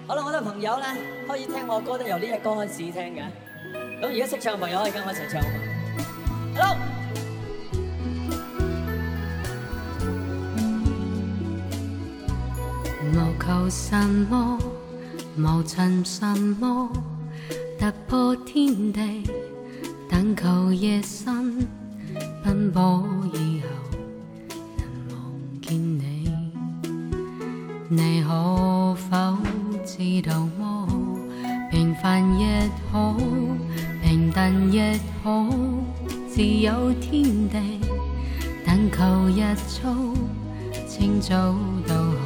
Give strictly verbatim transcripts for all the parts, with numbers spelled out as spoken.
可能好多朋友咧開始聽我歌都由呢隻歌開始聽嘅，咁而家識唱嘅朋友可以跟我一齊唱嘛 ？Hello。 無求什麼，無尋什麼，突破天地，但求夜深奔波以後能望見你。你可否知道麼？平凡亦好，平淡亦好，自有天地，但求日早清早都好。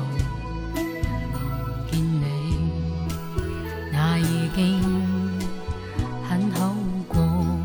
那已經很好過，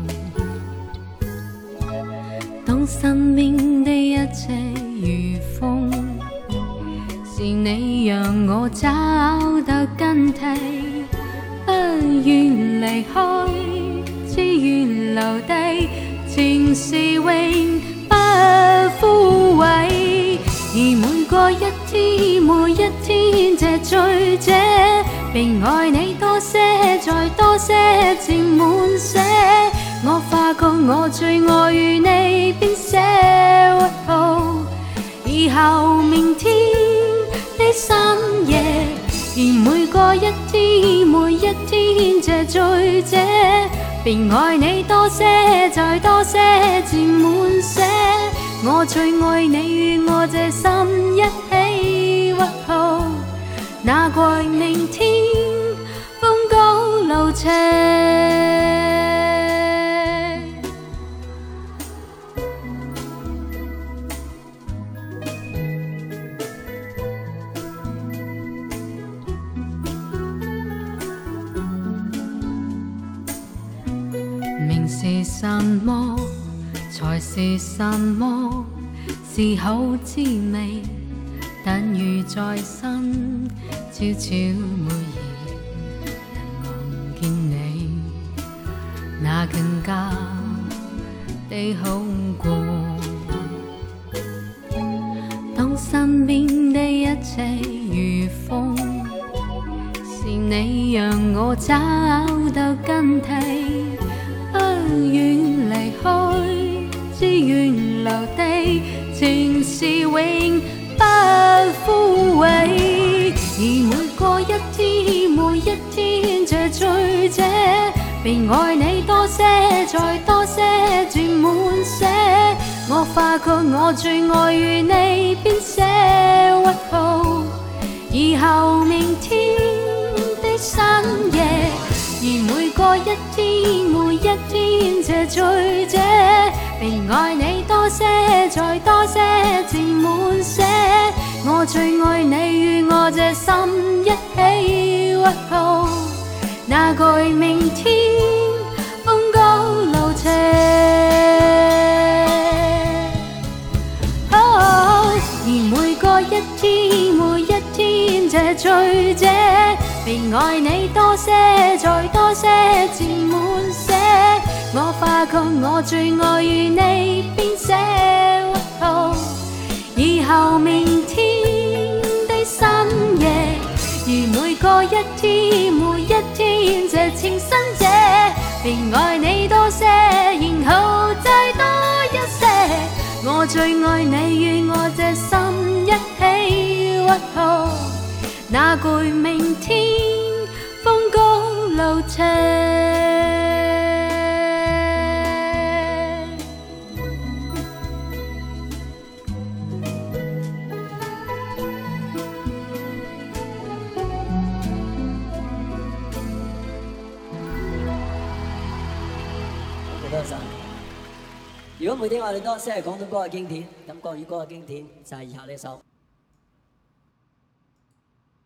當身邊的一切如風，是你讓我找到根蒂，不願離開，只願留低，情是永不枯萎。而每個一天，每一天這醉者，並愛你多些，再多些，漸滿瀉。我發覺我最愛與你編寫屈號，以後明天的深夜。而每個一天，每一天這醉者，並愛你多些，再多些，漸滿瀉。我最愛你與我這心一起屈號，哪怪明天風高路斜。名是什麼？才是什麼？是好滋味，但如在身，悄悄每夜能望見你，那更加的好過。當身邊的一切如風，是你讓我找到根蒂，不願離開，只願留低，情是永不枯萎。而每個一天，每一天這醉者，並愛你多些，再多些，漸滿瀉。我發覺我最愛與你編寫屈號，以後明天的深夜。而每個一天，每一天這醉者，並愛你多些，再多些，漸滿瀉。我最愛你與我這心一起屈號，哪懼明天風高路斜。哦，而每個一天，每一天這醉者，並愛你多些，再多些，漸滿瀉。我發覺我最愛與你編寫屈號，以後明天的深夜。而每個一天，每一天這情深者，並愛你多些，然後再多一些。我最愛你與我這心一起屈號，哪懼明天風高路斜。 如果每天我哋多些係廣東歌嘅經典，咁國語歌嘅經典就係以下呢首。